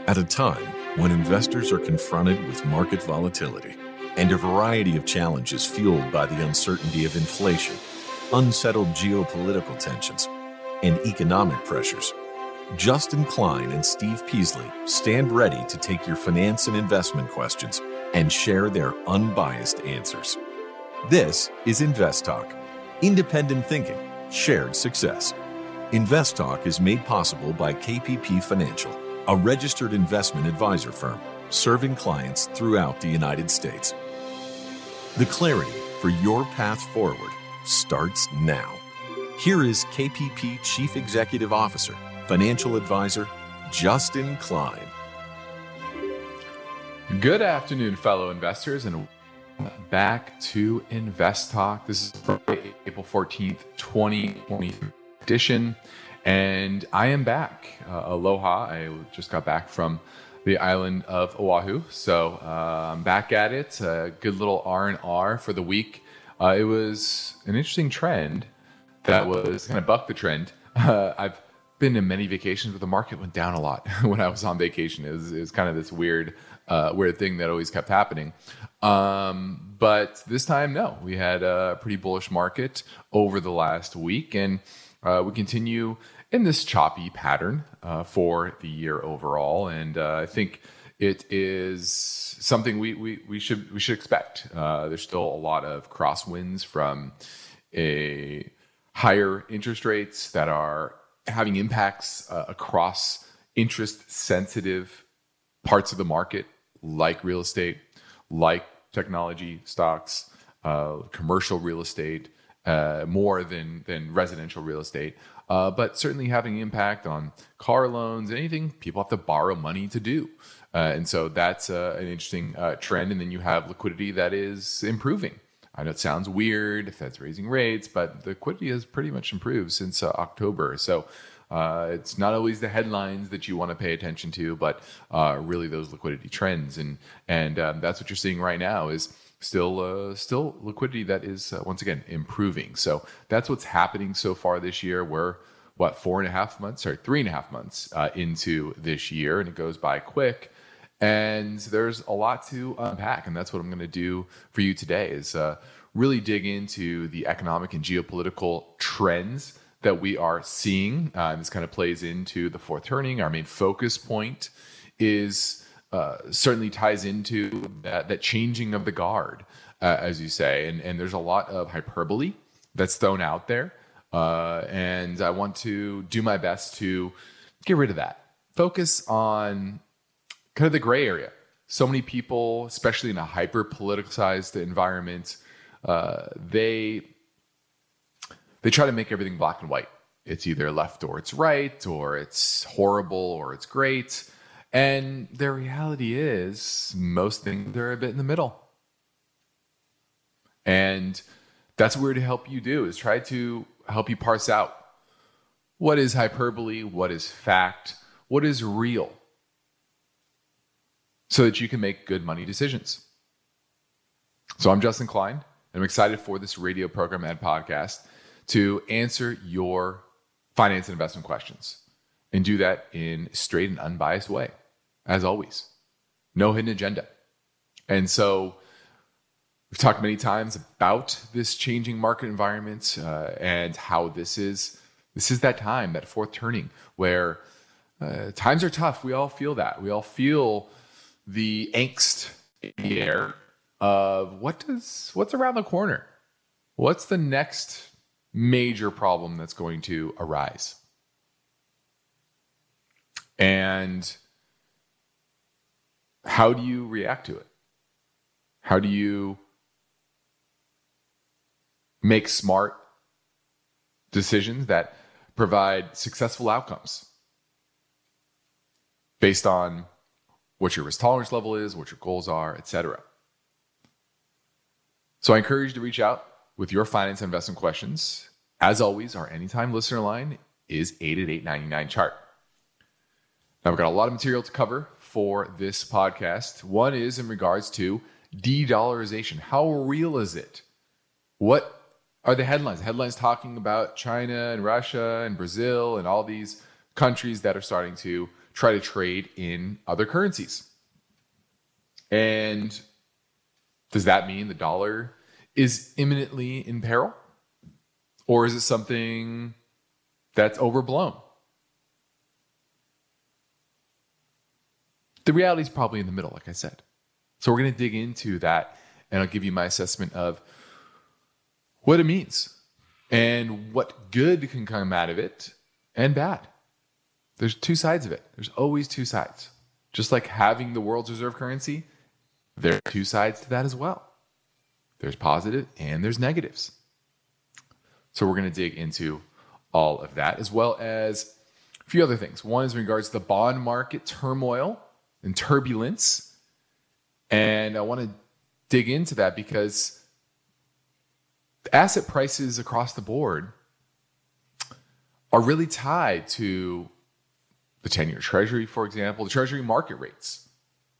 At a time when investors are confronted with market volatility and a variety of challenges fueled by the uncertainty of inflation, unsettled geopolitical tensions, and economic pressures, Justin Klein and Steve Peasley stand ready to take your finance and investment questions and share their unbiased answers. This is Invest Talk, independent thinking, shared success. Invest Talk is made possible by KPP Financial, a registered investment advisor firm serving clients throughout the United States. The clarity for your path forward starts now. Here is KPP Chief Executive Officer, Financial Advisor, Justin Klein. Good afternoon, fellow investors, and back to Invest Talk. This is Friday, April 14th, 2023 edition, and I am back. Aloha. I just got back from the island of Oahu, so I'm back at it. A good little R&R for the week. It was an interesting trend that was kind of bucked the trend. I've been to many vacations, but the market went down a lot when I was on vacation. It was kind of this weird thing that always kept happening. But this time, no, we had a pretty bullish market over the last week, and we continue in this choppy pattern for the year overall. And I think it is something we should expect. There's still a lot of crosswinds from a higher interest rates that are having impacts across interest-sensitive parts of the market, like real estate, like technology stocks, commercial real estate, more than residential real estate, but certainly having an impact on car loans, anything people have to borrow money to do. And so that's an interesting trend. And then you have liquidity that is improving. I know it sounds weird, the Fed's raising rates, but the liquidity has pretty much improved since October. So it's not always the headlines that you want to pay attention to, but really those liquidity trends. And that's what you're seeing right now is still liquidity that is once again improving. So that's what's happening so far this year. We're 3.5 months into this year, and it goes by quick. And there's a lot to unpack, and that's what I'm going to do for you today is really dig into the economic and geopolitical trends that we are seeing. This kind of plays into the fourth turning. Our main focus point is certainly ties into that changing of the guard, as you say. And there's a lot of hyperbole that's thrown out there. And I want to do my best to get rid of that. Focus on kind of the gray area. So many people, especially in a hyper-politicized environment, they try to make everything black and white. It's either left or it's right, or it's horrible or it's great. And the reality is most things are a bit in the middle. And that's what we're to help you do, is try to help you parse out what is hyperbole, what is fact, what is real, so that you can make good money decisions. So I'm Justin Klein, and I'm excited for this radio program and podcast to answer your finance and investment questions and do that in a straight and unbiased way, as always. No hidden agenda. And so we've talked many times about this changing market environment and how this is that time, that fourth turning, where times are tough. We all feel that. We all feel the angst in the air of what's around the corner. What's the next major problem that's going to arise? And how do you react to it? How do you make smart decisions that provide successful outcomes based on what your risk tolerance level is, what your goals are, etc. So I encourage you to reach out with your finance and investment questions. As always, our anytime listener line is 888-99-CHART. Now, we've got a lot of material to cover for this podcast. One is in regards to de-dollarization. How real is it? What are the headlines? Headlines talking about China and Russia and Brazil and all these countries that are starting to try to trade in other currencies. And does that mean the dollar is imminently in peril? Or is it something that's overblown? The reality is probably in the middle, like I said. So we're going to dig into that, and I'll give you my assessment of what it means and what good can come out of it and bad. There's two sides of it. There's always two sides. Just like having the world's reserve currency, there are two sides to that as well. There's positive and there's negatives. So we're going to dig into all of that, as well as a few other things. One is in regards to the bond market turmoil and turbulence. And I want to dig into that because asset prices across the board are really tied to the 10-year Treasury, for example, the Treasury market rates.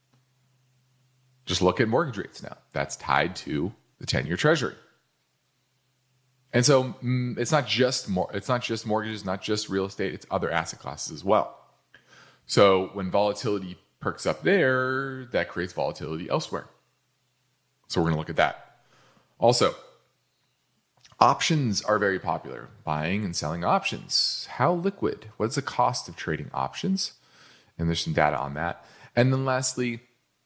Just look at mortgage rates now. That's tied to the 10-year Treasury. And so it's not just mortgages, not just real estate, it's other asset classes as well. So when volatility perks up there, that creates volatility elsewhere. So we're going to look at that. Also, options are very popular. Buying and selling options. How liquid? What's the cost of trading options? And there's some data on that. And then lastly,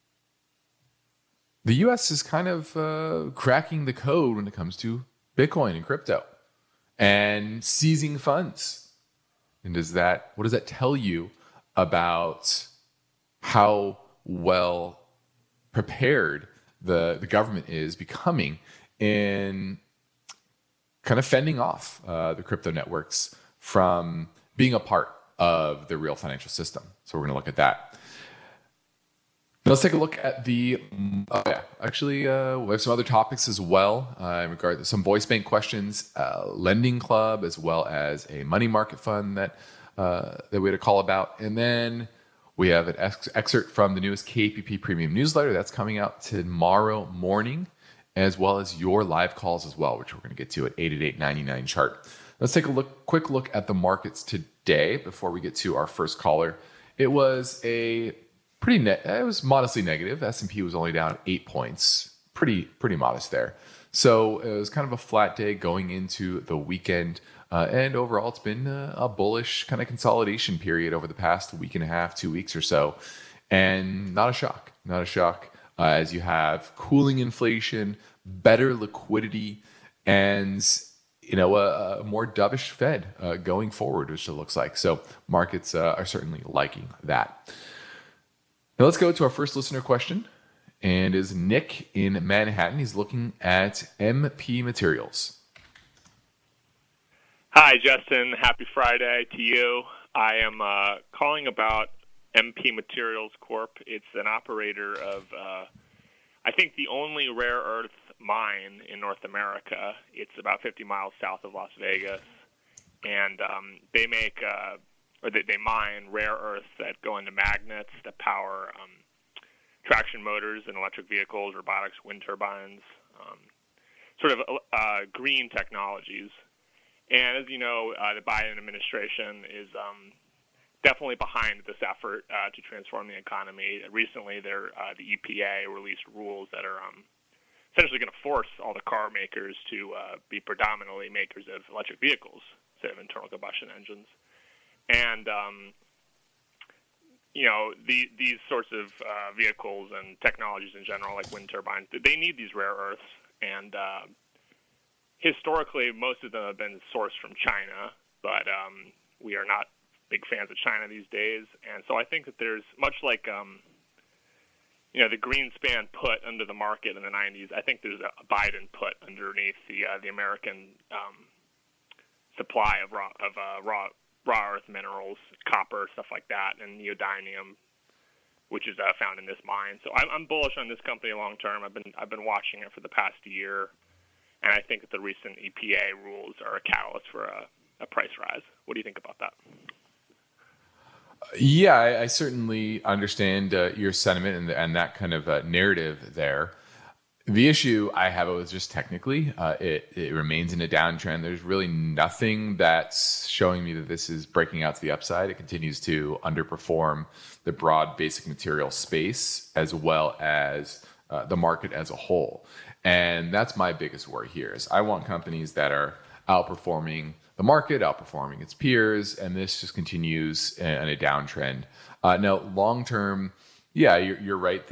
the US is kind of cracking the code when it comes to Bitcoin and crypto and seizing funds. And what does that tell you about how well prepared the government is becoming in kind of fending off the crypto networks from being a part of the real financial system? So we're going to look at that. Now let's take a look at we have some other topics as well in regard to some voice bank questions, lending club, as well as a money market fund that we had a call about. And then we have an excerpt from the newest KPP Premium newsletter that's coming out tomorrow morning, as well as your live calls as well, which we're going to get to at 888-99-CHART. Let's take a quick look at the markets today before we get to our first caller. It was it was modestly negative. S&P was only down 8 points. Pretty modest there. So it was kind of a flat day going into the weekend. And overall, it's been a bullish kind of consolidation period over the past week and a half, 2 weeks or so. And not a shock. As you have cooling inflation, better liquidity, and a more dovish Fed going forward, which it looks like. So markets are certainly liking that. Now let's go to our first listener question, and is Nick in Manhattan. He's looking at MP Materials. Hi, Justin. Happy Friday to you. I am calling about MP Materials Corp. It's an operator of, I think, the only rare earth mine in North America. It's about 50 miles south of Las Vegas, and they make they mine rare earths that go into magnets that power traction motors in electric vehicles, robotics, wind turbines, sort of green technologies. And as you know, the Biden administration is definitely behind this effort to transform the economy. Recently, the EPA released rules that are essentially going to force all the car makers to be predominantly makers of electric vehicles instead of internal combustion engines. And these sorts of vehicles and technologies in general, like wind turbines, they need these rare earths. And historically, most of them have been sourced from China, but we are not big fans of China these days. And so I think that there's, much like the Greenspan put under the market in the 90s, I think there's a Biden put underneath the American supply of raw earth minerals, copper, stuff like that, and neodymium, which is found in this mine. So I'm bullish on this company long term. I've been watching it for the past year, and I think that the recent EPA rules are a catalyst for a price rise. What do you think about that? Yeah, I certainly understand your sentiment and that kind of narrative there. The issue I have is just technically, it remains in a downtrend. There's really nothing that's showing me that this is breaking out to the upside. It continues to underperform the broad basic material space as well as the market as a whole. And that's my biggest worry here is I want companies that are outperforming the market, outperforming its peers, and this just continues in a downtrend. Now, long term, yeah, you're right.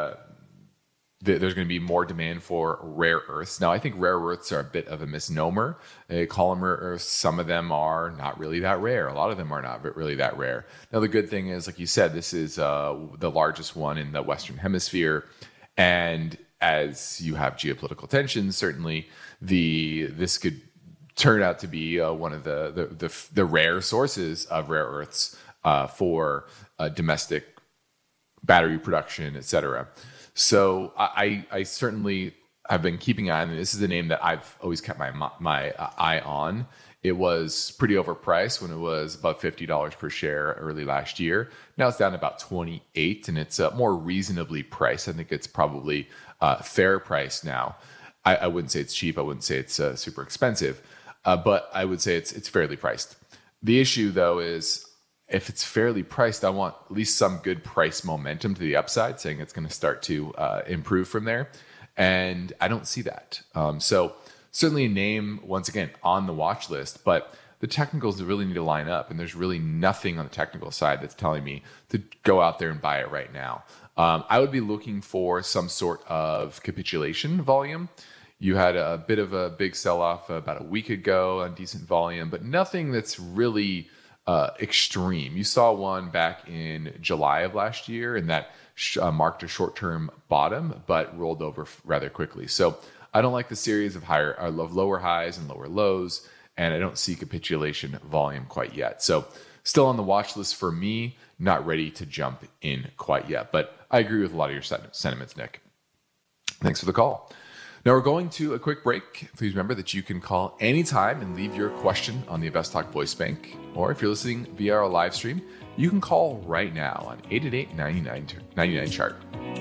There's going to be more demand for rare earths. Now, I think rare earths are a bit of a misnomer. They call them rare earths. Some of them are not really that rare. A lot of them are not really that rare. Now, the good thing is, like you said, this is the largest one in the Western Hemisphere. And as you have geopolitical tensions, certainly this could turn out to be one of the rare sources of rare earths for domestic battery production, et cetera. So I certainly have been keeping an eye on it. This is a name that I've always kept my eye on. It was pretty overpriced when it was about $50 per share early last year. Now it's down to about 28, and it's more reasonably priced. I think it's probably fair price now. I wouldn't say it's cheap. I wouldn't say it's super expensive, but I would say it's fairly priced. The issue, though, is if it's fairly priced, I want at least some good price momentum to the upside, saying it's going to start to improve from there. And I don't see that. So certainly a name, once again, on the watch list, but the technicals really need to line up. And there's really nothing on the technical side that's telling me to go out there and buy it right now. I would be looking for some sort of capitulation volume. You had a bit of a big sell-off about a week ago on decent volume, but nothing that's really extreme. You saw one back in July of last year, and that marked a short-term bottom, but rolled over rather quickly. So I don't like the series of lower highs and lower lows, and I don't see capitulation volume quite yet. So still on the watch list for me, not ready to jump in quite yet. But I agree with a lot of your sentiments, Nick. Thanks for the call. Now we're going to a quick break. Please remember that you can call anytime and leave your question on the InvestTalk voice bank. Or if you're listening via our live stream, you can call right now on 888-99-CHART.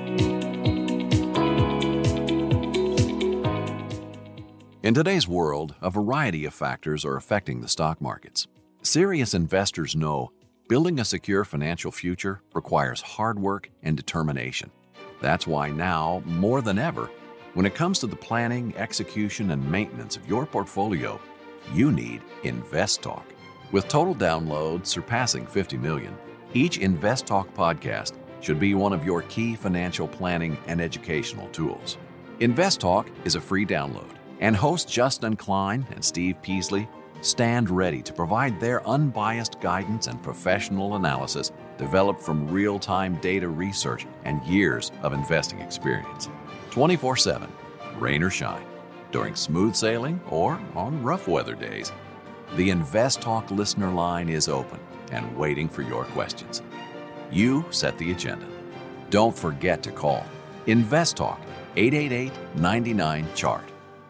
In today's world, a variety of factors are affecting the stock markets. Serious investors know building a secure financial future requires hard work and determination. That's why now, more than ever, when it comes to the planning, execution, and maintenance of your portfolio, you need InvestTalk. With total downloads surpassing 50 million, each InvestTalk podcast should be one of your key financial planning and educational tools. InvestTalk is a free download, and hosts Justin Klein and Steve Peasley stand ready to provide their unbiased guidance and professional analysis developed from real-time data research and years of investing experience. 24/7, rain or shine, during smooth sailing or on rough weather days. The InvestTalk listener line is open and waiting for your questions. You set the agenda. Don't forget to call InvestTalk 888-99-CHART.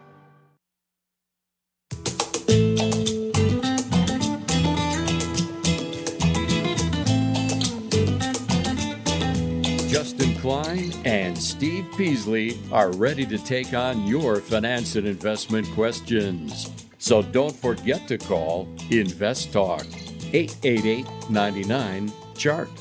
Justin Klein and Steve Peasley are ready to take on your finance and investment questions. So don't forget to call InvestTalk 888-99-CHART.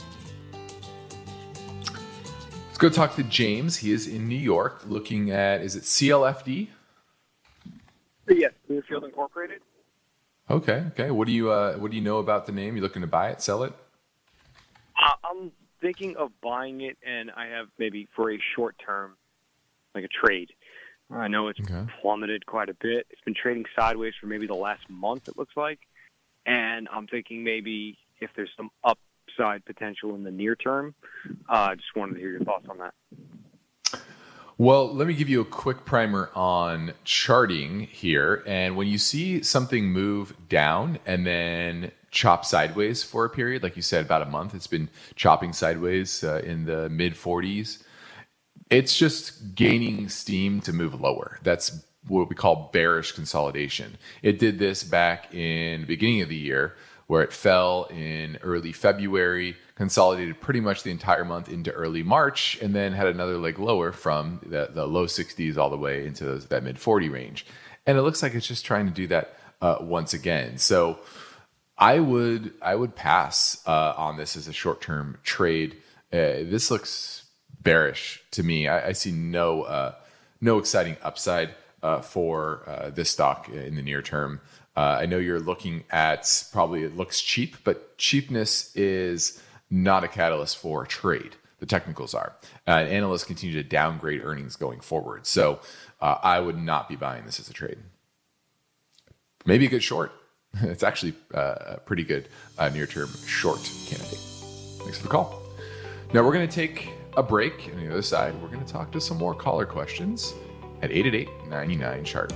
Let's go talk to James. He is in New York looking at, is it CLFD? Yes, Clearfield Incorporated. Okay. What do you know about the name? You looking to buy it, sell it? I'm thinking of buying it, and I have maybe for a short term, like a trade. I know it's plummeted quite a bit. It's been trading sideways for maybe the last month, it looks like. And I'm thinking maybe if there's some upside potential in the near term. Just wanted to hear your thoughts on that. Well, let me give you a quick primer on charting here. And when you see something move down and then chop sideways for a period, like you said, about a month, it's been chopping sideways in the mid 40s. It's just gaining steam to move lower. That's what we call bearish consolidation. It did this back in the beginning of the year where it fell in early February, consolidated pretty much the entire month into early March, and then had another leg lower from the low 60s all the way into that mid 40 range. And it looks like it's just trying to do that once again. So I would pass on this as a short-term trade. This looks bearish to me. I see no exciting upside for this stock in the near term. I know you're looking at probably it looks cheap, but cheapness is not a catalyst for a trade. The technicals are. Analysts continue to downgrade earnings going forward. So I would not be buying this as a trade. Maybe a good short. It's actually a pretty good near-term short candidate. Thanks for the call. Now we're going to take a break. On the other side, we're going to talk to some more caller questions at 888-99-CHART.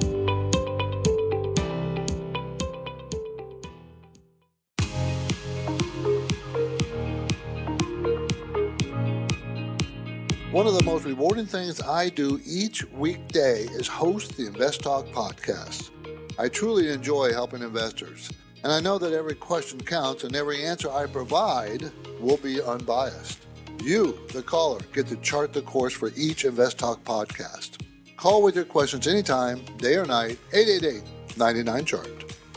One of the most rewarding things I do each weekday is host the Invest Talk podcast. I truly enjoy helping investors, and I know that every question counts and every answer I provide will be unbiased. You, the caller, get to chart the course for each Invest Talk podcast. Call with your questions anytime, day or night, 888-99-CHART.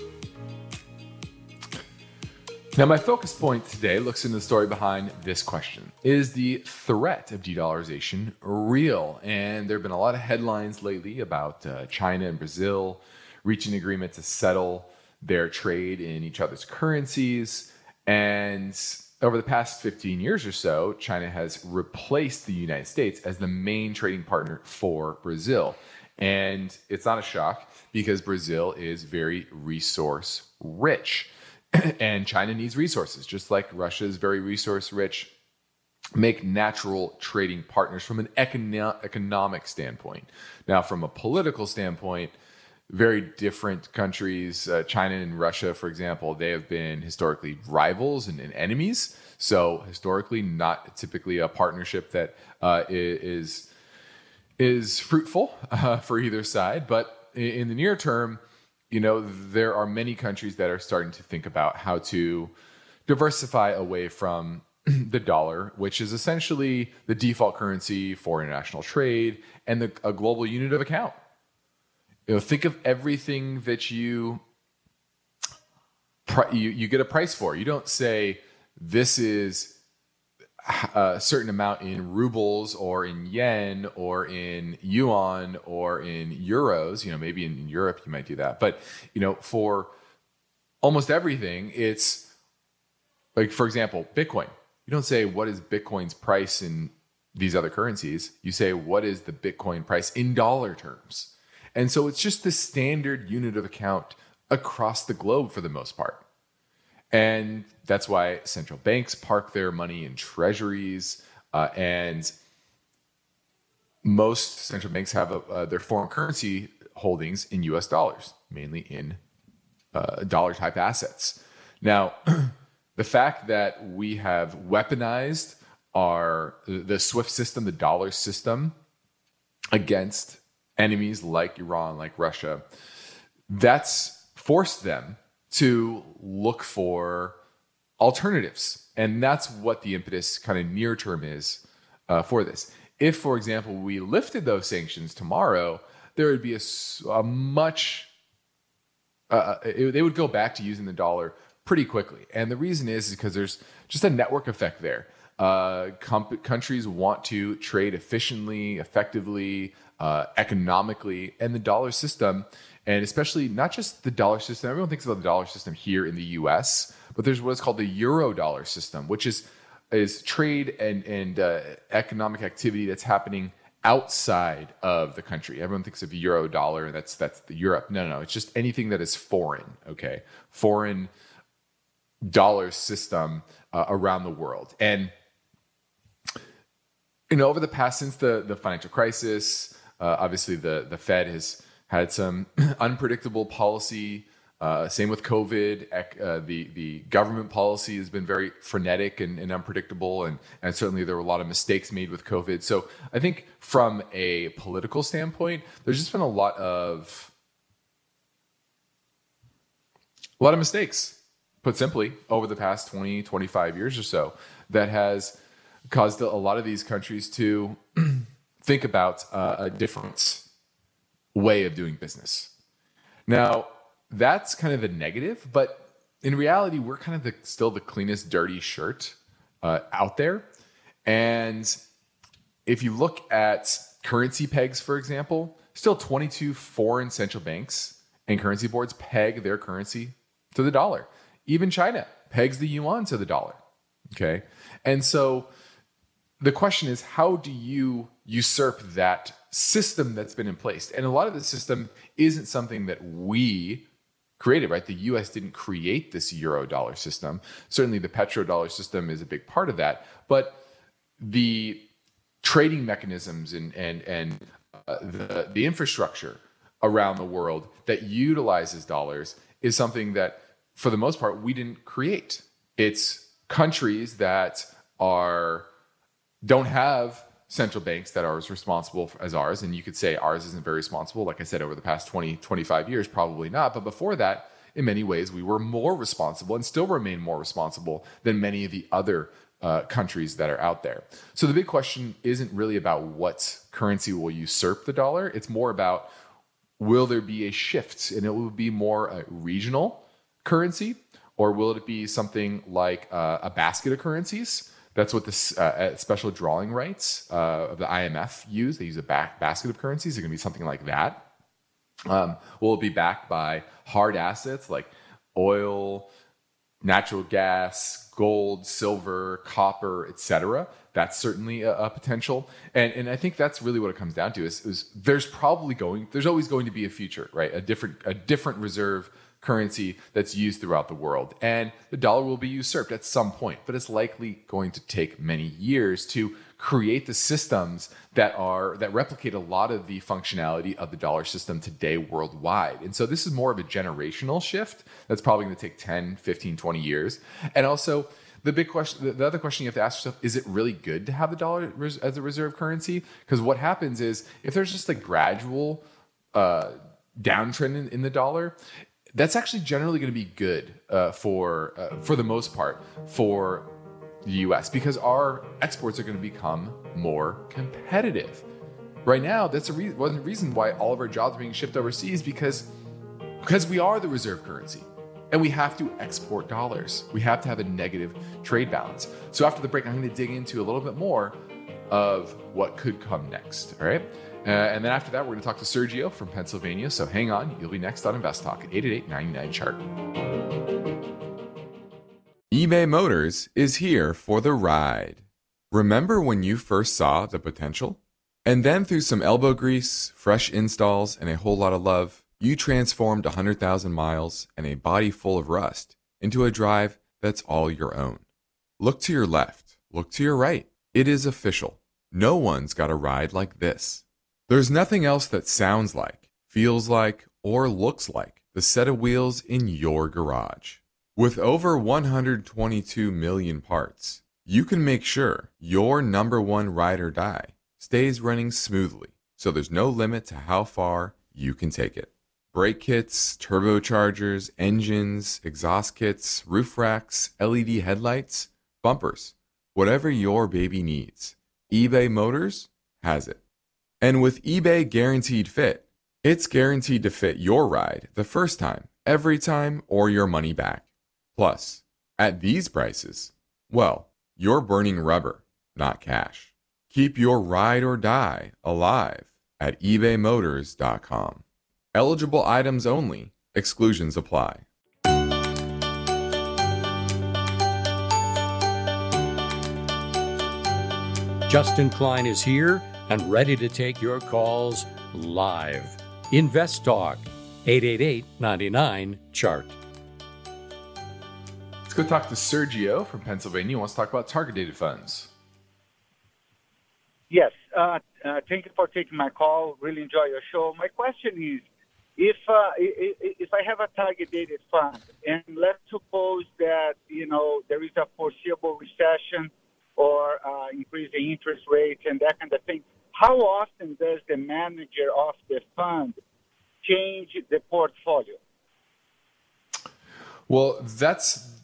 Now, my focus point today looks into the story behind this question. Is the threat of de-dollarization real? And there have been a lot of headlines lately about China and Brazil reaching an agreement to settle their trade in each other's currencies. And over the past 15 years or so, China has replaced the United States as the main trading partner for Brazil. And it's not a shock because Brazil is very resource rich. And China needs resources, just like Russia is very resource rich. Make natural trading partners from an economic standpoint. Now, from a political standpoint, very different countries. China and Russia, for example, they have been historically rivals and enemies. So historically, not typically a partnership that is fruitful for either side. But in the near term, there are many countries that are starting to think about how to diversify away from the dollar, which is essentially the default currency for international trade and a global unit of account. Think of everything that you get a price for. You don't say this is a certain amount in rubles or in yen or in yuan or in euros. Maybe in Europe you might do that, but for almost everything, it's like, for example, Bitcoin. You don't say what is Bitcoin's price in these other currencies. You say what is the Bitcoin price in dollar terms. And so it's just the standard unit of account across the globe for the most part. And that's why central banks park their money in treasuries, and most central banks have their foreign currency holdings in U.S. dollars, mainly in dollar-type assets. Now, the fact that we have weaponized the SWIFT system, the dollar system, against enemies like Iran, like Russia, that's forced them to look for alternatives. And that's what the impetus kind of near term is for this. If, for example, we lifted those sanctions tomorrow, there would be a much, they would go back to using the dollar pretty quickly. And the reason is because there's just a network effect there. Countries want to trade efficiently, effectively, economically, and the dollar system, and especially not just the dollar system. Everyone thinks about the dollar system here in the U.S., but there's what's called the euro dollar system, which is trade and economic activity that's happening outside of the country. Everyone thinks of euro dollar, and that's the Europe. No, it's just anything that is foreign. Okay, foreign dollar system around the world. And over the past, since the financial crisis, obviously the Fed has had some unpredictable policy. Same with COVID. The government policy has been very frenetic and unpredictable, and certainly there were a lot of mistakes made with COVID. So I think from a political standpoint, there's just been a lot of mistakes. put simply, over the past 20, 25 years or so, that has caused a lot of these countries to think about a different way of doing business. Now, that's kind of the negative, but in reality, we're kind of still the cleanest dirty shirt out there. And if you look at currency pegs, for example, still 22 foreign central banks and currency boards peg their currency to the dollar. Even China pegs the yuan to the dollar. Okay. And so the question is, how do you usurp that system that's been in place? And a lot of the system isn't something that we created, right? The US didn't create this euro dollar system. Certainly the petrodollar system is a big part of that, but the trading mechanisms and the infrastructure around the world that utilizes dollars is something that, for the most part, we didn't create. It's countries that don't have central banks that are as responsible as ours. And you could say ours isn't very responsible. Like I said, over the past 20, 25 years, probably not. But before that, in many ways, we were more responsible and still remain more responsible than many of the other countries that are out there. So the big question isn't really about what currency will usurp the dollar. It's more about, will there be a shift, and it will be more a regional currency, or will it be something like a basket of currencies? That's what the special drawing rights of the IMF use. They use a basket of currencies. It's going to be something like that. Will it be backed by hard assets like oil, natural gas, gold, silver, copper, etc.? That's certainly a potential. And I think that's really what it comes down to is there's always going to be a future, right? A different reserve currency that's used throughout the world. And the dollar will be usurped at some point, but it's likely going to take many years to create the systems that replicate a lot of the functionality of the dollar system today worldwide. And so this is more of a generational shift that's probably going to take 10, 15, 20 years. And also the big question, the other question you have to ask yourself, is it really good to have the dollar as a reserve currency? Because what happens is, if there's just a gradual downtrend in the dollar, that's actually generally going to be good for the most part for the U.S. because our exports are going to become more competitive. Right now, that's one reason why all of our jobs are being shipped overseas, because we are the reserve currency. And we have to export dollars. We have to have a negative trade balance. So after the break, I'm going to dig into a little bit more of what could come next. All right. And then after that, we're going to talk to Sergio from Pennsylvania. So hang on. You'll be next on Invest Talk at 888-99-CHART. eBay Motors is here for the ride. Remember when you first saw the potential? And then through some elbow grease, fresh installs, and a whole lot of love, you transformed 100,000 miles and a body full of rust into a drive that's all your own. Look to your left. Look to your right. It is official. No one's got a ride like this. There's nothing else that sounds like, feels like, or looks like the set of wheels in your garage. With over 122 million parts, you can make sure your number one ride or die stays running smoothly, so there's no limit to how far you can take it. Brake kits, turbochargers, engines, exhaust kits, roof racks, LED headlights, bumpers, whatever your baby needs, eBay Motors has it. And with eBay Guaranteed Fit, it's guaranteed to fit your ride the first time, every time, or your money back. Plus, at these prices, well, you're burning rubber, not cash. Keep your ride or die alive at ebaymotors.com. Eligible items only. Exclusions apply. Justin Klein is here and ready to take your calls live. Invest Talk, 888-99-CHART. Let's go talk to Sergio from Pennsylvania. He wants to talk about target-dated funds. Yes. Thank you for taking my call. Really enjoy your show. My question is, if I have a target-dated fund, and let's suppose that there is a foreseeable recession or increasing interest rates and that kind of thing, how often does the manager of the fund change the portfolio? Well, that's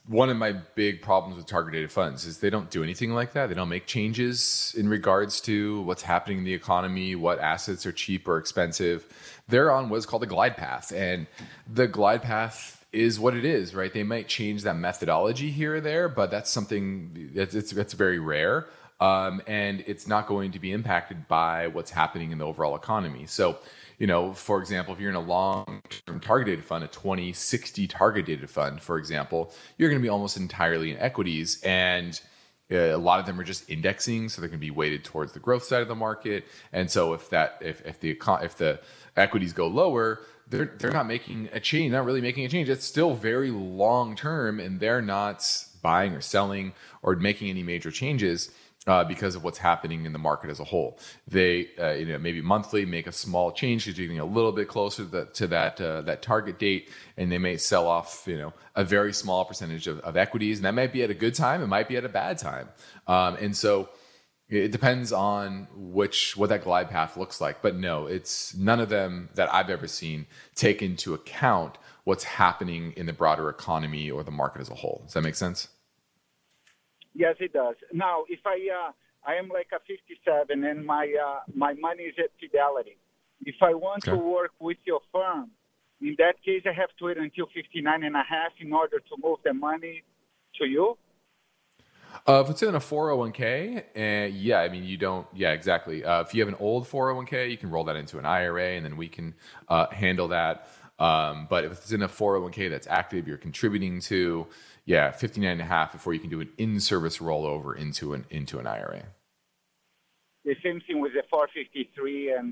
one of my big problems with target dated funds is they don't do anything like that. They don't make changes in regards to what's happening in the economy, what assets are cheap or expensive. They're on what's called a glide path, and the glide path is what it is, right? They might change that methodology here or there, but that's something that's very rare, and it's not going to be impacted by what's happening in the overall economy. So, for example, if you're in a long-term target-dated fund, a 2060 target-dated fund, for example, you're going to be almost entirely in equities, and a lot of them are just indexing, so they're going to be weighted towards the growth side of the market. And so if the equities go lower, they're not making a change, not really making a change. It's still very long-term, and they're not buying or selling or making any major changes. Because of what's happening in the market as a whole. They, maybe monthly make a small change because you're getting a little bit closer to that target date, and they may sell off, a very small percentage of equities, and that might be at a good time, it might be at a bad time, and so it depends on what that glide path looks like. But no, it's none of them that I've ever seen take into account what's happening in the broader economy or the market as a whole. Does that make sense? Yes, it does. Now, if I am like a 57 and my money is at Fidelity, if I want to work with your firm, in that case, I have to wait until 59 and a half in order to move the money to you? If it's in a 401k, you don't. Yeah, exactly. If you have an old 401k, you can roll that into an IRA, and then we can handle that. But if it's in a 401k that's active, you're contributing to, 59 and a half before you can do an in-service rollover into an IRA. The same thing with the 453 and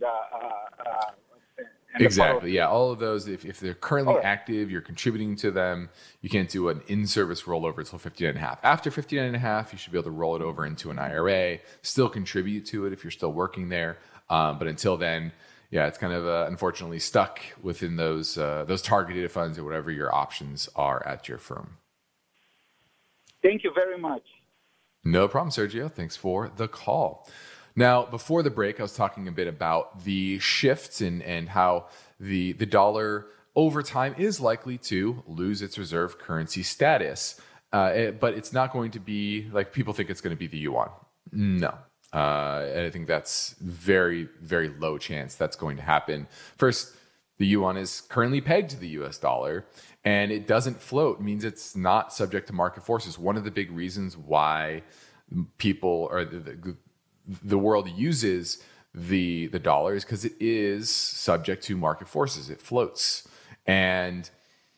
exactly. Yeah, all of those. If they're currently active, you're contributing to them. You can't do an in-service rollover until 59 and a half. After 59 and a half, you should be able to roll it over into an IRA. Still contribute to it if you're still working there. But until then, it's kind of unfortunately stuck within those targeted funds or whatever your options are at your firm. Thank you very much. No problem, Sergio. Thanks for the call. Now, before the break, I was talking a bit about the shifts and how the dollar over time is likely to lose its reserve currency status. But it's not going to be like people think it's going to be the yuan. No. And I think that's very, very low chance that's going to happen. First, the yuan is currently pegged to the US dollar, and it doesn't float. It means it's not subject to market forces. One of the big reasons why people or the world uses the dollar is because it is subject to market forces. It floats. And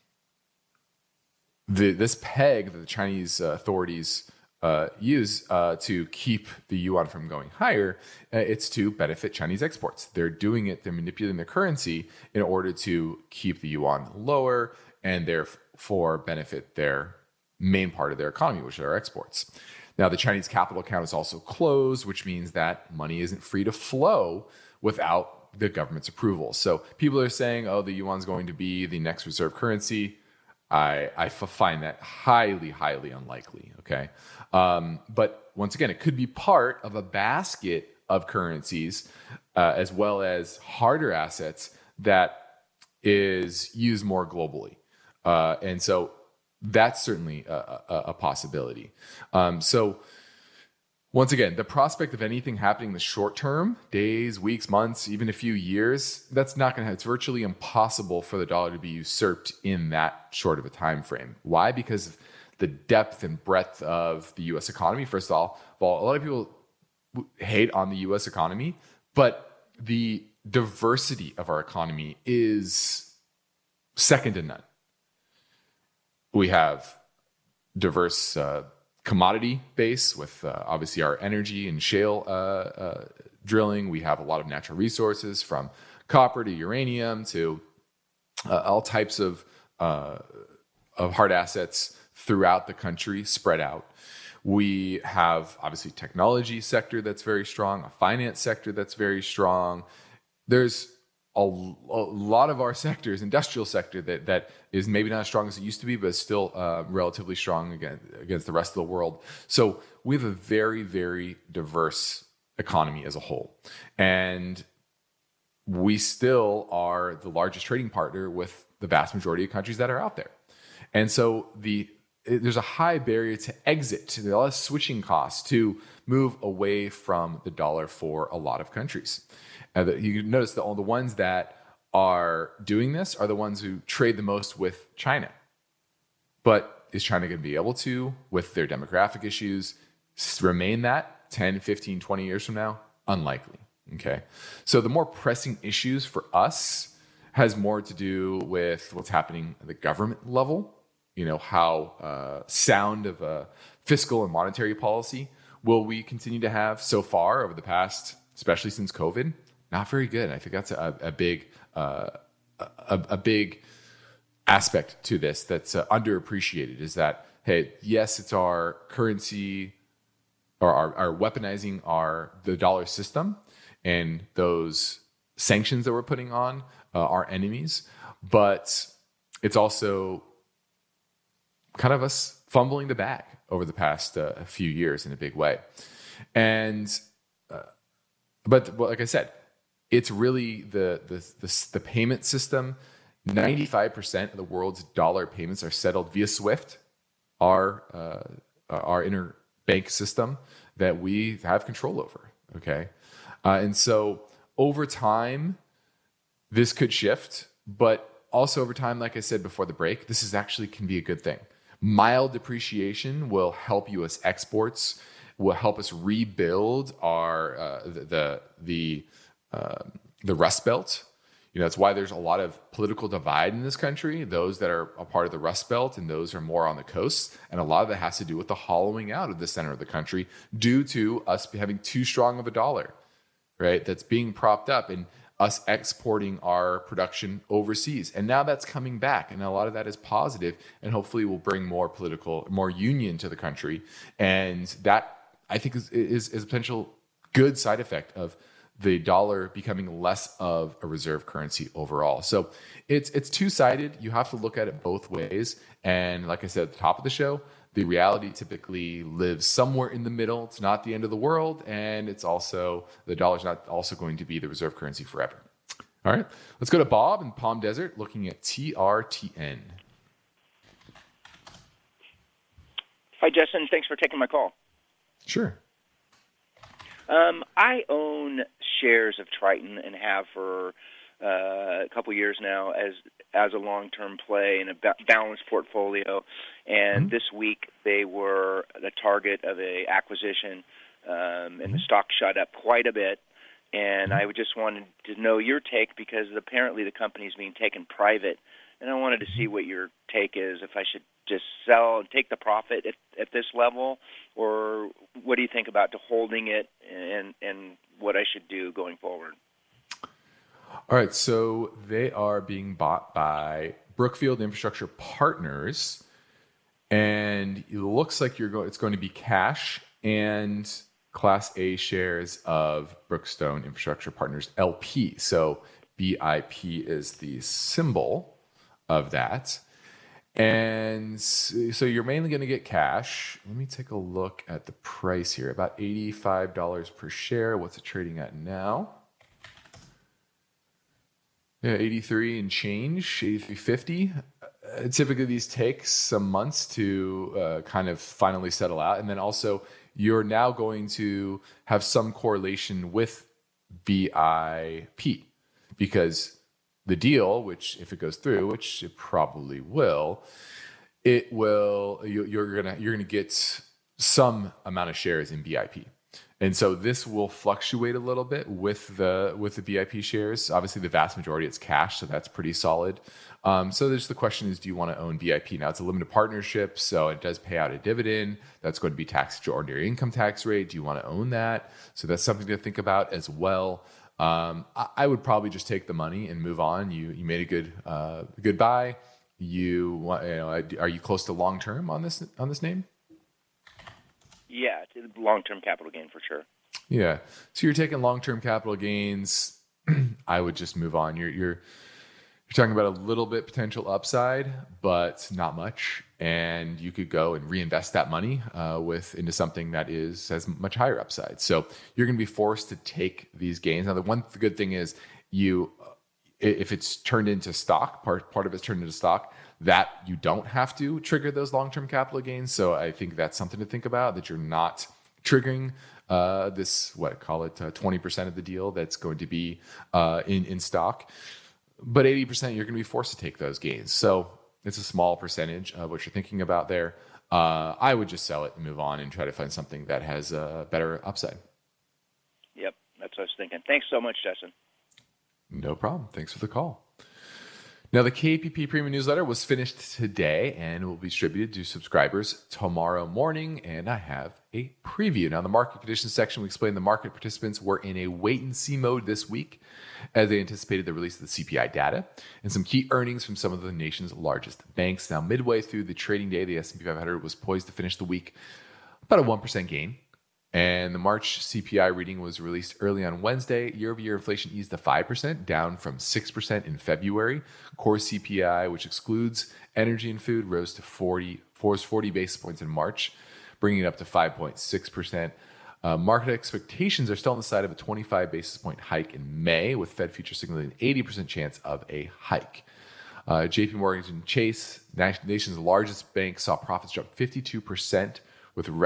this peg that the Chinese authorities use to keep the yuan from going higher, it's to benefit Chinese exports. They're manipulating their currency in order to keep the yuan lower and therefore benefit their main part of their economy, which are exports. Now, the Chinese capital account is also closed, which means that money isn't free to flow without the government's approval. So people are saying, the yuan's going to be the next reserve currency. I find that highly, highly unlikely, okay? But once again, it could be part of a basket of currencies as well as harder assets that is used more globally. And so that's certainly a possibility. So once again, the prospect of anything happening in the short term, days, weeks, months, even a few years, that's not going to happen. It's virtually impossible for the dollar to be usurped in that short of a time frame. Why? Because of the depth and breadth of the U.S. economy. First of all, a lot of people hate on the U.S. economy, but the diversity of our economy is second to none. We have diverse commodity base with obviously our energy and shale drilling. We have a lot of natural resources from copper to uranium to all types of hard assets throughout the country spread out. We have obviously technology sector that's very strong, a finance sector that's very strong. There's a lot of our sectors, industrial sector that is maybe not as strong as it used to be, but is still relatively strong against the rest of the world. So we have a very, very diverse economy as a whole. And we still are the largest trading partner with the vast majority of countries that are out there. And so there's a high barrier to exit. There's a lot of switching costs to move away from the dollar for a lot of countries. You can notice the ones that are doing this are the ones who trade the most with China. But is China going to be able to, with their demographic issues, remain that 10, 15, 20 years from now? Unlikely. Okay. So the more pressing issues for us has more to do with what's happening at the government level. How sound of a fiscal and monetary policy will we continue to have so far over the past, especially since COVID? Not very good. I think that's a big aspect to this that's underappreciated, is that, hey, yes, it's our currency, or our weaponizing the dollar system and those sanctions that we're putting on our enemies, but it's also kind of us fumbling the bag over the past few years in a big way. And but like I said, it's really the payment system. 95% of the world's dollar payments are settled via SWIFT, our interbank system that we have control over. Okay, and so over time, this could shift, but also over time, like I said before the break, this is actually can be a good thing. Mild depreciation will help U.S. exports, will help us rebuild our the Rust Belt. That's why there's a lot of political divide in this country, those that are a part of the Rust Belt and those are more on the coast. And a lot of that has to do with the hollowing out of the center of the country due to us having too strong of a dollar, right? That's being propped up and us exporting our production overseas. And now that's coming back. And a lot of that is positive and hopefully will bring more union to the country. And that, I think, is a potential good side effect of the dollar becoming less of a reserve currency overall. So it's two-sided. You have to look at it both ways. And like I said at the top of the show, the reality typically lives somewhere in the middle. It's not the end of the world. And it's also, the dollar's not also going to be the reserve currency forever. All right, let's go to Bob in Palm Desert looking at TRTN. Hi, Justin. Thanks for taking my call. Sure. I own shares of Triton and have for a couple years now as a long-term play in a balanced portfolio. And this week they were the target of a acquisition, and the stock shot up quite a bit. And I just wanted to know your take because apparently the company is being taken private. And I wanted to see what your take is, if I should just sell and take the profit at this level, or what do you think about holding it and what I should do going forward? All right, so they are being bought by Brookfield Infrastructure Partners, and it looks like it's going to be cash and Class A shares of Brookstone Infrastructure Partners LP. So BIP is the symbol of that. And so you're mainly going to get cash. Let me take a look at the price here. About $85 per share. What's it trading at now? Yeah, 83 and change, 83.50. Typically these take some months to kind of finally settle out. And then also you're now going to have some correlation with BIP because the deal, which if it goes through, which it probably will, you're gonna get some amount of shares in BIP. And so this will fluctuate a little bit with the BIP shares. Obviously, the vast majority it's cash, so that's pretty solid. So there's the question is, do you want to own BIP? Now, it's a limited partnership, so it does pay out a dividend. That's going to be taxed at your ordinary income tax rate. Do you want to own that? So that's something to think about as well. I would probably just take the money and move on. You made a good buy. Are you close to long term on this name? Yeah, long-term capital gain for sure. Yeah, so you're taking long-term capital gains. I would just move on. You're talking about a little bit potential upside, but not much. And you could go and reinvest that money into something that has much higher upside. So you're going to be forced to take these gains. Now, the good thing is if it's turned into stock, part of it's turned into stock, that you don't have to trigger those long-term capital gains. So I think that's something to think about, that you're not triggering this, 20% of the deal that's going to be in stock. But 80% you're going to be forced to take those gains. So it's a small percentage of what you're thinking about there. I would just sell it and move on and try to find something that has a better upside. Yep, that's what I was thinking. Thanks so much, Justin. No problem. Thanks for the call. Now, the KPP Premium Newsletter was finished today and will be distributed to subscribers tomorrow morning, and I have a preview. Now, in the market conditions section, we explained the market participants were in a wait-and-see mode this week as they anticipated the release of the CPI data and some key earnings from some of the nation's largest banks. Now, midway through the trading day, the S&P 500 was poised to finish the week about a 1% gain. And the March CPI reading was released early on Wednesday. Year-over-year inflation eased to 5%, down from 6% in February. Core CPI, which excludes energy and food, rose 40 basis points in March, bringing it up to 5.6%. Market expectations are still on the side of a 25 basis point hike in May, with Fed futures signaling an 80% chance of a hike. JP Morgan Chase, nation's largest bank, saw profits drop 52% with to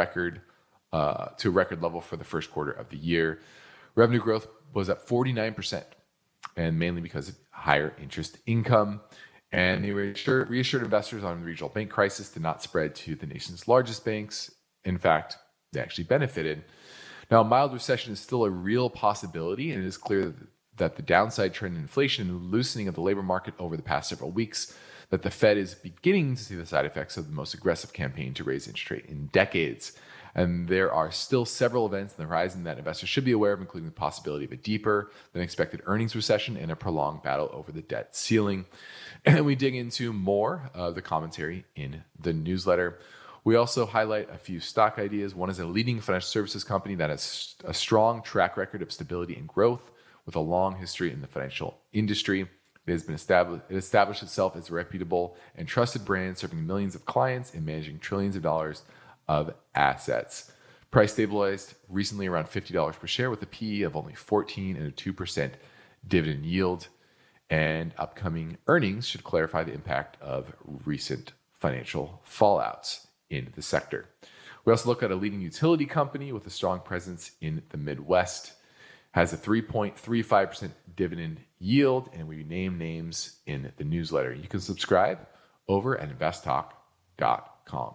a record level for the first quarter of the year. Revenue growth was at 49%, and mainly because of higher interest income. And they reassured investors on the regional bank crisis to not spread to the nation's largest banks. In fact, they actually benefited. Now, a mild recession is still a real possibility, and it is clear that the downside trend in inflation and loosening of the labor market over the past several weeks, that the Fed is beginning to see the side effects of the most aggressive campaign to raise interest rate in decades. And there are still several events on the horizon that investors should be aware of, including the possibility of a deeper than expected earnings recession and a prolonged battle over the debt ceiling. And we dig into more of the commentary in the newsletter. We also highlight a few stock ideas. One is a leading financial services company that has a strong track record of stability and growth with a long history in the financial industry. It has been established itself as a reputable and trusted brand, serving millions of clients and managing trillions of dollars of assets. Price stabilized recently around $50 per share with a PE of only 14 and a 2% dividend yield. And upcoming earnings should clarify the impact of recent financial fallouts in the sector. We also look at a leading utility company with a strong presence in the Midwest, has a 3.35% dividend yield, and we name names in the newsletter. You can subscribe over at investtalk.com.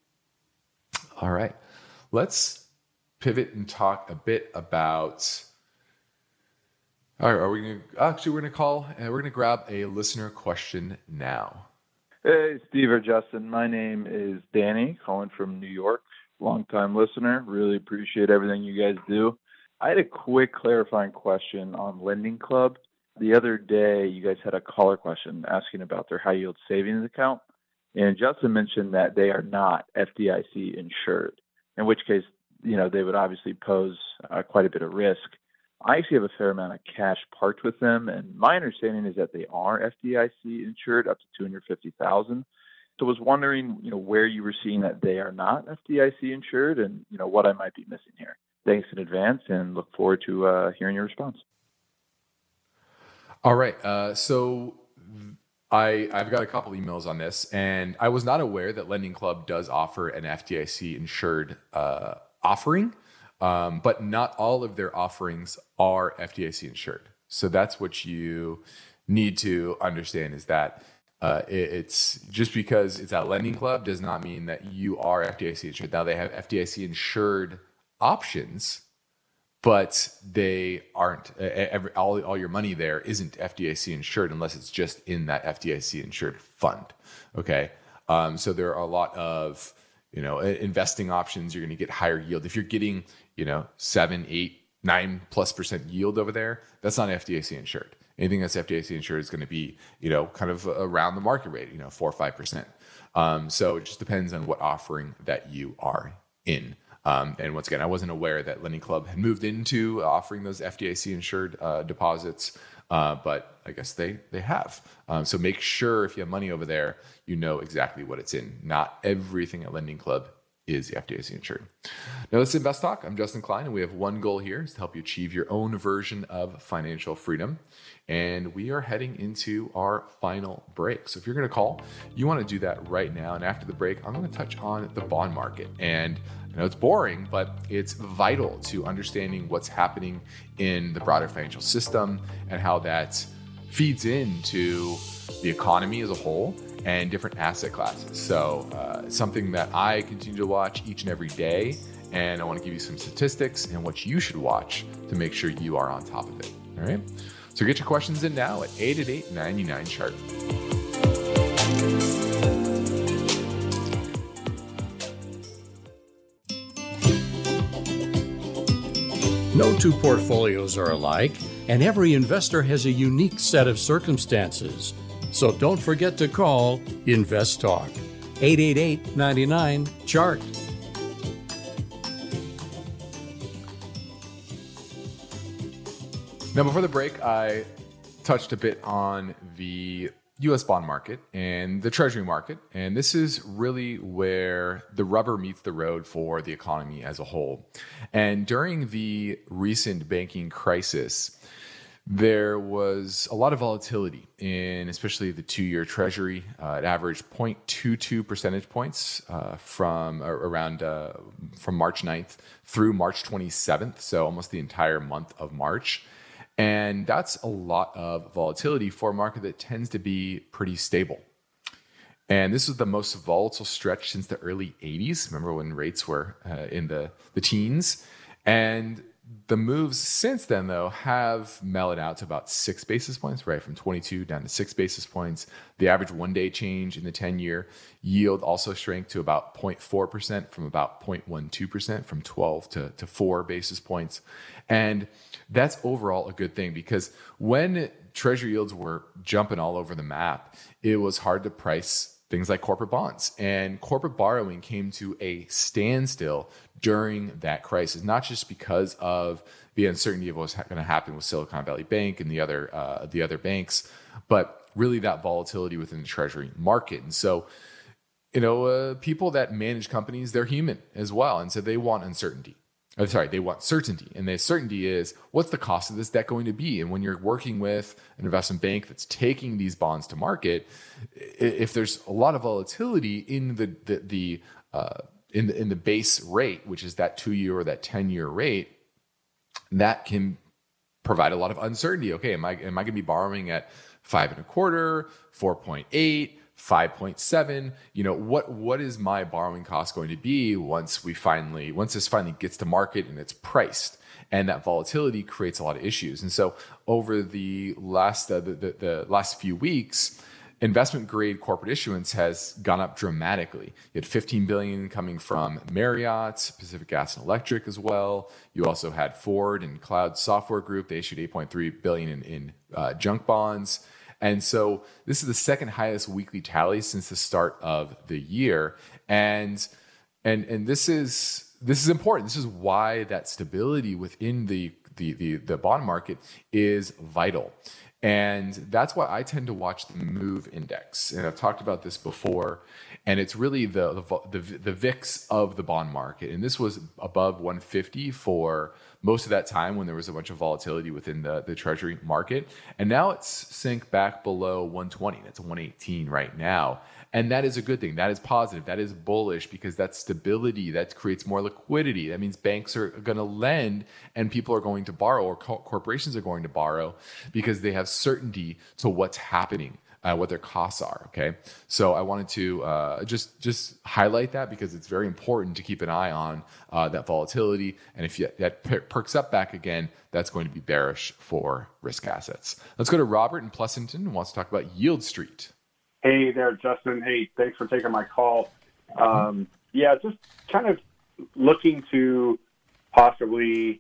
All right, let's pivot and talk a bit about. All right, we're going to grab a listener question now. Hey, Steve or Justin. My name is Danny, calling from New York. Longtime listener. Really appreciate everything you guys do. I had a quick clarifying question on Lending Club. The other day, you guys had a caller question asking about their high yield savings account. And Justin mentioned that they are not FDIC insured, in which case, they would obviously pose quite a bit of risk. I actually have a fair amount of cash parked with them, and my understanding is that they are FDIC insured up to $250,000. So I was wondering, where you were seeing that they are not FDIC insured, and what I might be missing here. Thanks in advance, and look forward to hearing your response. All right, so I've got a couple emails on this, and I was not aware that Lending Club does offer an FDIC insured offering. But not all of their offerings are FDIC insured. So that's what you need to understand, is that it's just because it's at Lending Club does not mean that you are FDIC insured. Now, they have FDIC insured options, but they aren't. All your money there isn't FDIC insured unless it's just in that FDIC insured fund. Okay, so there are a lot of investing options. You're going to get higher yield if you're getting 7, 8, 9+% yield over there. That's not FDIC insured. Anything that's FDIC insured is going to be kind of around the market rate, 4 or 5%. So it just depends on what offering that you are in. And once again, I wasn't aware that Lending Club had moved into offering those FDIC insured deposits, but I guess they have. So make sure if you have money over there, you know exactly what it's in. Not everything at Lending Club is the FDIC insured. Now, this is Invest Talk. I'm Justin Klein, and we have one goal here is to help you achieve your own version of financial freedom. And we are heading into our final break. So if you're going to call, you want to do that right now. And after the break, I'm going to touch on the bond market. And I know it's boring, but it's vital to understanding what's happening in the broader financial system and how that feeds into the economy as a whole and different asset classes. So something that I continue to watch each and every day. And I want to give you some statistics and what you should watch to make sure you are on top of it. All right. So get your questions in now at 888-99-CHART. No two portfolios are alike, and every investor has a unique set of circumstances. So don't forget to call Invest Talk. 888-99-CHART. Now, before the break, I touched a bit on the U.S. bond market and the Treasury market. And this is really where the rubber meets the road for the economy as a whole. And during the recent banking crisis, there was a lot of volatility in especially the 2-year Treasury. It averaged 0.22 percentage points from March 9th through March 27th, so almost the entire month of March. And that's a lot of volatility for a market that tends to be pretty stable. And this was the most volatile stretch since the early 80s. Remember when rates were in the teens? And the moves since then, though, have mellowed out to about 6 basis points, right? From 22 down to 6 basis points. The average one-day change in the 10-year yield also shrank to about 0.4% from about 0.12%, from 12 to 4 basis points. And that's overall a good thing, because when Treasury yields were jumping all over the map, it was hard to price things like corporate bonds. And corporate borrowing came to a standstill during that crisis, not just because of the uncertainty of what's going to happen with Silicon Valley Bank and the other banks, but really that volatility within the Treasury market. And so, people that manage companies, they're human as well. And so they want uncertainty. They want certainty. And the certainty is, what's the cost of this debt going to be? And when you're working with an investment bank that's taking these bonds to market, if there's a lot of volatility in the base rate, which is that 2-year or that 10-year rate, that can provide a lot of uncertainty. Okay, am I going to be borrowing at 5.25, 4.8? 5.7, what is my borrowing cost going to be once this finally gets to market and it's priced? And that volatility creates a lot of issues. And so over the last few weeks, investment grade corporate issuance has gone up dramatically. You had $15 billion coming from Marriott, Pacific Gas and Electric as well. You also had Ford and Cloud Software Group. They issued $8.3 billion in junk bonds. And so this is the second highest weekly tally since the start of the year. And this is important. This is why that stability within the bond market is vital. And that's why I tend to watch the MOVE index. And I've talked about this before. And it's really the VIX of the bond market. And this was above 150 for most of that time when there was a bunch of volatility within the Treasury market. And now it's sank back below 120. That's 118 right now. And that is a good thing. That is positive. That is bullish, because that's stability. That creates more liquidity. That means banks are going to lend and people are going to borrow, or corporations are going to borrow, because they have certainty to what's happening, what their costs are. Okay. So I wanted to just highlight that, because it's very important to keep an eye on that volatility. And if that perks up back again, that's going to be bearish for risk assets. Let's go to Robert in Pleasanton, who wants to talk about Yield Street. Hey there, Justin. Hey, thanks for taking my call. Just kind of looking to possibly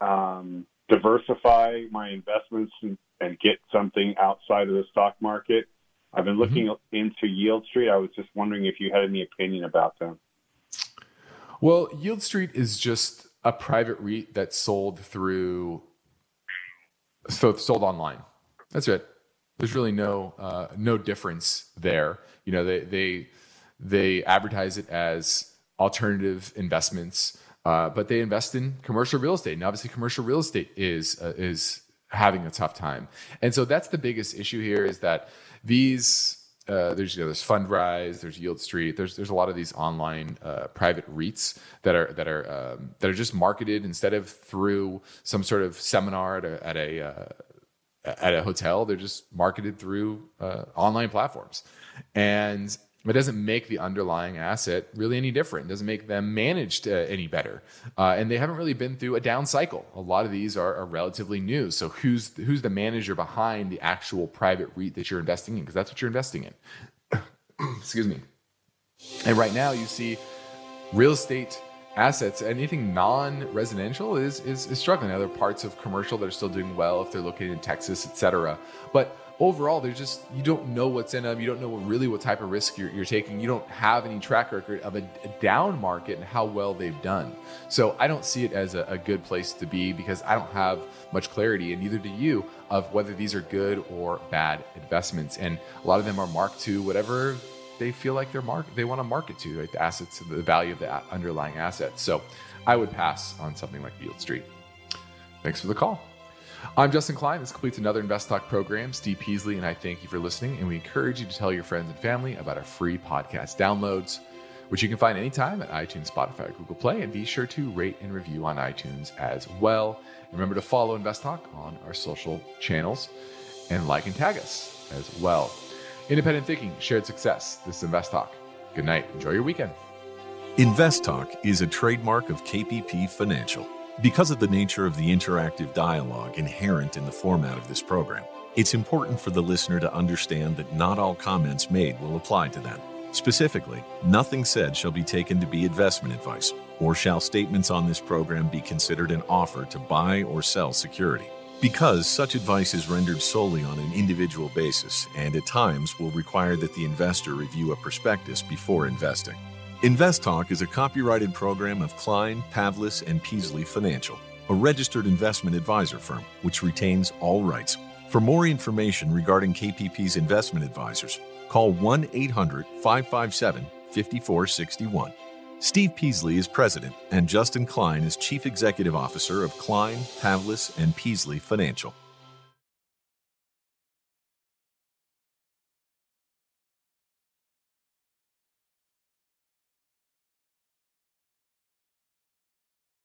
diversify my investments and get something outside of the stock market. I've been looking into Yield Street. I was just wondering if you had any opinion about them. Well, Yield Street is just a private REIT that's sold online. That's it. There's really no difference there. They advertise it as alternative investments, but they invest in commercial real estate. And obviously commercial real estate is having a tough time. And so that's the biggest issue here, is that these there's Fundrise, there's Yield Street, there's a lot of these online private REITs that are just marketed instead of through some sort of seminar at a hotel. They're just marketed through online platforms, and it doesn't make the underlying asset really any different. It doesn't make them managed any better. And they haven't really been through a down cycle. A lot of these are relatively new. So who's the manager behind the actual private REIT that you're investing in? Because that's what you're investing in. Excuse me. And right now you see real estate assets, anything non-residential is struggling. Now, there are parts of commercial that are still doing well if they're located in Texas, et cetera. But overall, you don't know what's in them. You don't know what type of risk you're taking. You don't have any track record of a down market and how well they've done. So I don't see it as a good place to be, because I don't have much clarity, and neither do you, of whether these are good or bad investments. And a lot of them are marked to whatever they feel like they want to market to, right? The assets, the value of the underlying assets. So I would pass on something like Yield Street. Thanks for the call. I'm Justin Klein. This completes another Invest Talk program. Steve Peasley and I thank you for listening, and we encourage you to tell your friends and family about our free podcast downloads, which you can find anytime at iTunes, Spotify, or Google Play, and be sure to rate and review on iTunes as well. And remember to follow Invest Talk on our social channels and like and tag us as well. Independent thinking, shared success. This is Invest Talk. Good night. Enjoy your weekend. Invest Talk is a trademark of KPP Financial. Because of the nature of the interactive dialogue inherent in the format of this program, it's important for the listener to understand that not all comments made will apply to them. Specifically, nothing said shall be taken to be investment advice, or shall statements on this program be considered an offer to buy or sell security. Because such advice is rendered solely on an individual basis, and at times will require that the investor review a prospectus before investing. Invest Talk is a copyrighted program of Klein, Pavlis, and Peasley Financial, a registered investment advisor firm which retains all rights. For more information regarding KPP's investment advisors, call 1-800-557-5461. Steve Peasley is president, and Justin Klein is chief executive officer of Klein, Pavlis, and Peasley Financial.